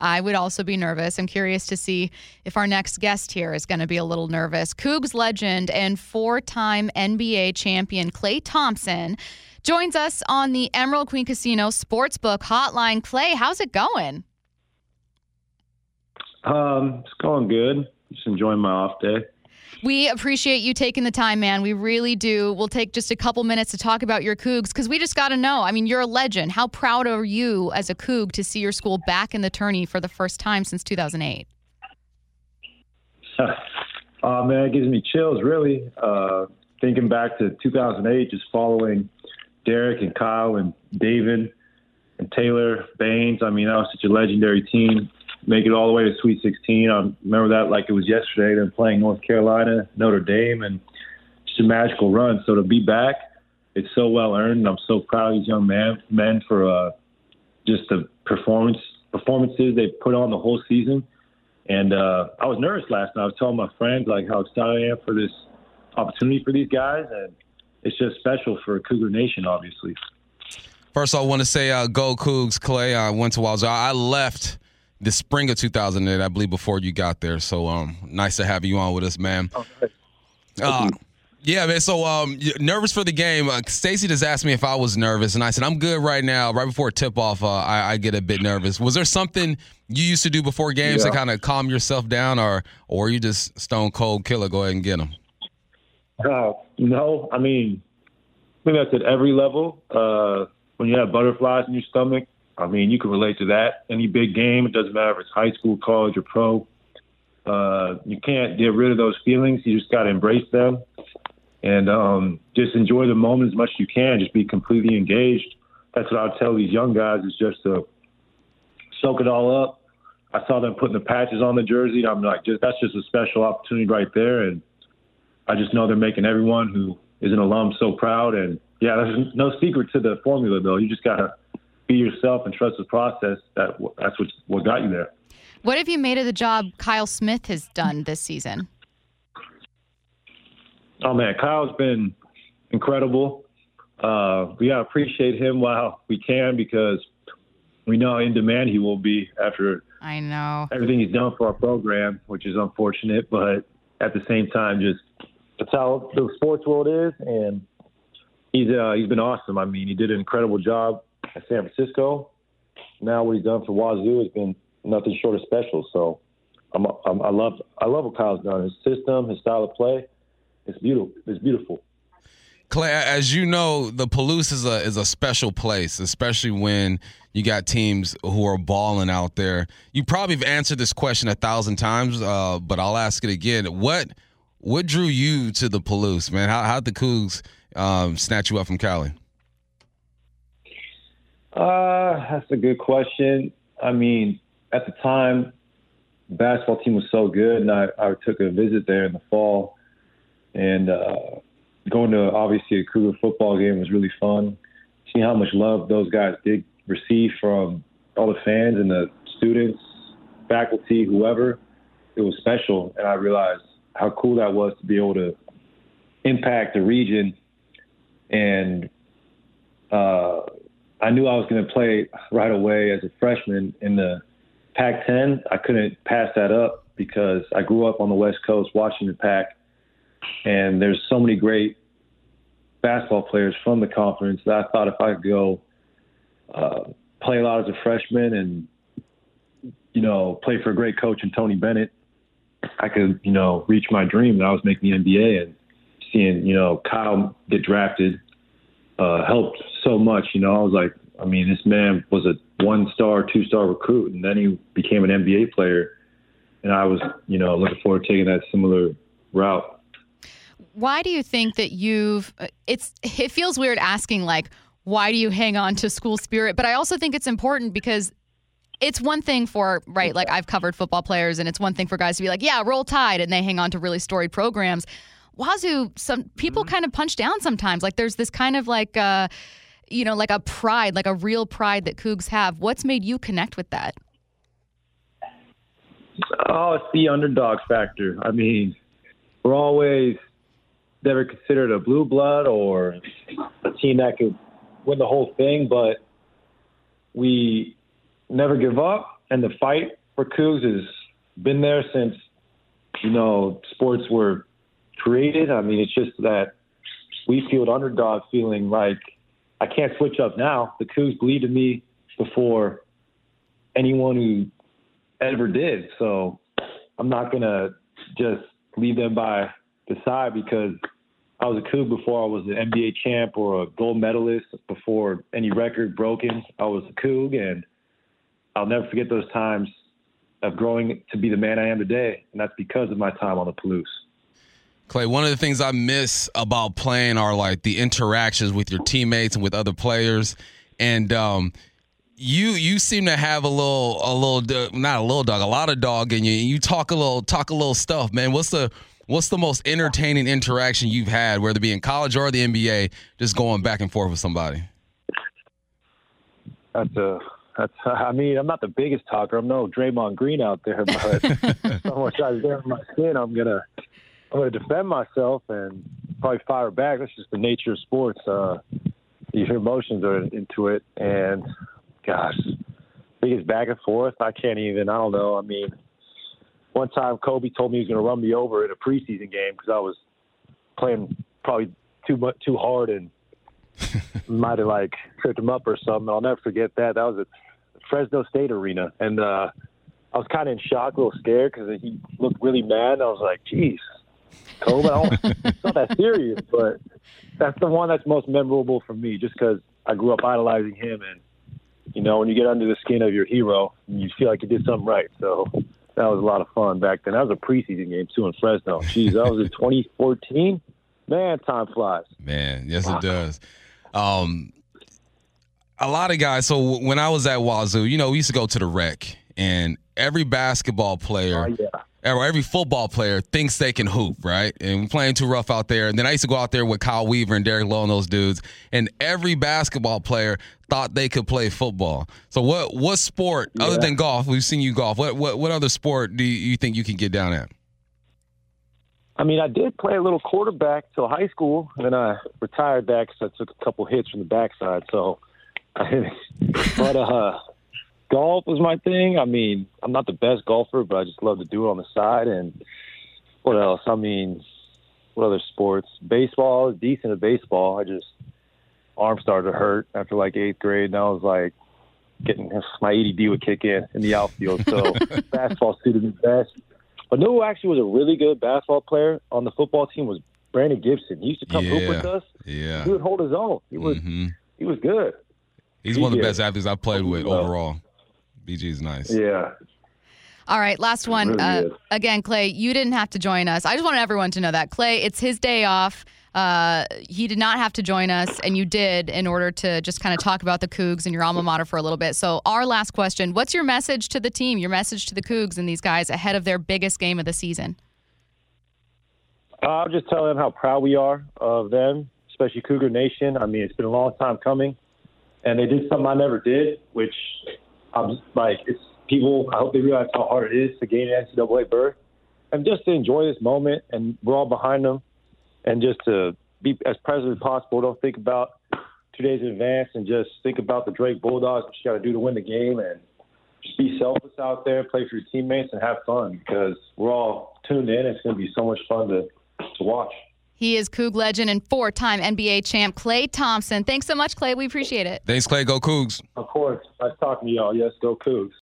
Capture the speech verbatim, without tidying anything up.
I would also be nervous. I'm curious to see if our next guest here is going to be a little nervous. Cougs legend and four-time N B A champion Klay Thompson joins us on the Emerald Queen Casino Sportsbook Hotline. Klay, how's it going? Um, it's going good. Just enjoying my off day. We appreciate you taking the time, man. We really do. We'll take just a couple minutes to talk about your Cougs because we just got to know. I mean, you're a legend. How proud are you as a Coug to see your school back in the tourney for the first time since two thousand eight? Oh, man, it gives me chills, really. Uh, thinking back to two thousand eight, just following Derek and Kyle and David and Taylor Baines. I mean, that was such a legendary team. Make it all the way to Sweet sixteen. I remember that like it was yesterday. Then playing North Carolina, Notre Dame, and just a magical run. So to be back, it's so well earned. And I'm so proud of these young man, men for uh, just the performance performances they put on the whole season. And uh, I was nervous last night. I was telling my friends like how excited I am for this opportunity for these guys, and it's just special for Cougar Nation, obviously. First, I want to say uh, go Cougs, Klay. I went to Wazoo. I left the spring of two thousand eight, I believe, before you got there. So um, nice to have you on with us, man. Okay. Uh, yeah, man. So um, nervous for the game. Uh, Stacey just asked me if I was nervous, and I said I'm good right now. Right before tip-off, uh, I, I get a bit nervous. Was there something you used to do before games yeah. to kind of calm yourself down, or or you just stone cold killer? Go ahead and get them. Uh, no, I mean, I think that's at every level. Uh, when you have butterflies in your stomach, I mean, you can relate to that. Any big game, it doesn't matter if it's high school, college, or pro. Uh, you can't get rid of those feelings. You just got to embrace them and um, just enjoy the moment as much as you can. Just be completely engaged. That's what I'll tell these young guys is just to soak it all up. I saw them putting the patches on the jersey. I'm like, just that's just a special opportunity right there. And I just know they're making everyone who is an alum so proud. And, yeah, there's no secret to the formula, though. You just got to be yourself and trust the process. That That's what, what got you there. What have you made of the job Kyle Smith has done this season? Oh, man, Kyle's been incredible. Uh, we got to appreciate him while we can because we know how in demand he will be after I know everything he's done for our program, which is unfortunate. But at the same time, just that's how the sports world is. And he's uh, he's been awesome. I mean, he did an incredible job at San Francisco. Now what he's done for Wazoo has been nothing short of special. So I'm, I'm, I love I love what Kyle's done. His system, his style of play, it's beautiful. It's beautiful. Klay, as you know, the Palouse is a is a special place, especially when you got teams who are balling out there. You probably have answered this question a thousand times, uh, but I'll ask it again. What what drew you to the Palouse, man? How how'd the Cougs um, snatch you up from Cali? Uh, that's a good question. I mean, at the time, the basketball team was so good, and I, I took a visit there in the fall, and uh, going to obviously a Cougar football game was really fun. Seeing how much love those guys did receive from all the fans and the students, faculty, whoever, it was special, and I realized how cool that was to be able to impact the region. And uh, I knew I was going to play right away as a freshman in the Pac ten. I couldn't pass that up because I grew up on the West Coast watching the Pac, and there's so many great basketball players from the conference that I thought if I could go uh, play a lot as a freshman and, you know, play for a great coach in Tony Bennett, I could, you know, reach my dream. And I was making the N B A, and seeing, you know, Kyle get drafted uh, helped so much. You know, I was like, I mean, this man was a one-star, two-star recruit, and then he became an N B A player. And I was, you know, looking forward to taking that similar route. Why do you think that you've it's it feels weird asking like why do you hang on to school spirit, but I also think it's important because it's one thing for right like I've covered football players, and it's one thing for guys to be like, yeah, Roll Tide, and they hang on to really storied programs. Wazoo, some people mm-hmm. kind of punch down sometimes. Like there's this kind of like uh you know like a pride, like a real pride that Cougs have. What's made you connect with that? Oh, it's the underdog factor. I mean, we're always never considered a blue blood or a team that could win the whole thing, but we never give up, and the fight for Cougs has been there since, you know, sports were created. I mean, it's just that we feel the underdog feeling like I can't switch up now. The Cougs believed in me before anyone who ever did. So I'm not going to just leave them by the side because I was a Coug before I was an N B A champ or a gold medalist, before any record broken. I was a Coug, and I'll never forget those times of growing to be the man I am today, and that's because of my time on the Palouse. Clay, one of the things I miss about playing are like the interactions with your teammates and with other players, and um, you you seem to have a little a little not a little dog, a lot of dog in you. You talk a little talk a little stuff, man. What's the what's the most entertaining interaction you've had, whether it be in college or the N B A, just going back and forth with somebody? That's a that's. I mean, I'm not the biggest talker. I'm no Draymond Green out there, but so much I was there in my skin. I'm gonna. I'm going to defend myself and probably fire back. That's just the nature of sports. Uh, your emotions are into it. And, gosh, biggest back and forth, I can't even, I don't know. I mean, one time Kobe told me he was going to run me over in a preseason game because I was playing probably too much, too hard and might have, like, tripped him up or something. I'll never forget that. That was at Fresno State Arena. And uh, I was kind of in shock, a little scared because he looked really mad. And I was like, geez. Kobe, I don't, it's not that serious, but that's the one that's most memorable for me just because I grew up idolizing him. And, you know, when you get under the skin of your hero, you feel like you did something right. So that was a lot of fun back then. That was a preseason game, too, in Fresno. Jeez, that was in twenty fourteen. Man, time flies. Man, yes, wow. It does. Um, a lot of guys, so when I was at Wazoo, you know, we used to go to the rec, and every basketball player oh, yeah. or every football player thinks they can hoop, right? And we're playing too rough out there. And then I used to go out there with Kyle Weaver and Derek Lowe and those dudes, and every basketball player thought they could play football. So what what sport, yeah. other than golf, we've seen you golf, what what, what other sport do you, you think you can get down at? I mean, I did play a little quarterback till high school, and then I retired that because I took a couple hits from the backside. So, but uh, golf was my thing. I mean, I'm not the best golfer, but I just love to do it on the side. And what else? I mean, what other sports? Baseball, I was decent at baseball. I just, arm started to hurt after like eighth grade, and I was like, getting my A D D would kick in in the outfield. So basketball suited me best. But no, who actually was a really good basketball player on the football team was Brandon Gibson. He used to come yeah, hoop with us. Yeah. He would hold his own. He was mm-hmm. he was good. He's he one of the did. best athletes I've played with well. overall. B G's nice. Yeah. All right, last one. Really uh, again, Clay, you didn't have to join us. I just want everyone to know that. Clay, it's his day off. Uh, he did not have to join us, and you did in order to just kind of talk about the Cougs and your alma mater for a little bit. So our last question, what's your message to the team, your message to the Cougs and these guys ahead of their biggest game of the season? Uh, I'll just tell them how proud we are of them, especially Cougar Nation. I mean, it's been a long time coming, and they did something I never did, which I'm just like, it's people, I hope they realize how hard it is to gain an N C double A berth, and just to enjoy this moment, and we're all behind them. And just to be as present as possible. Don't think about two days in advance and just think about the Drake Bulldogs, what you got to do to win the game, and just be selfless out there, play for your teammates, and have fun because we're all tuned in. It's going to be so much fun to, to watch. He is Coug legend and four-time N B A champ Klay Thompson. Thanks so much, Clay. We appreciate it. Thanks, Clay. Go Cougs. Of course. Nice talking to y'all. Yes, go Cougs.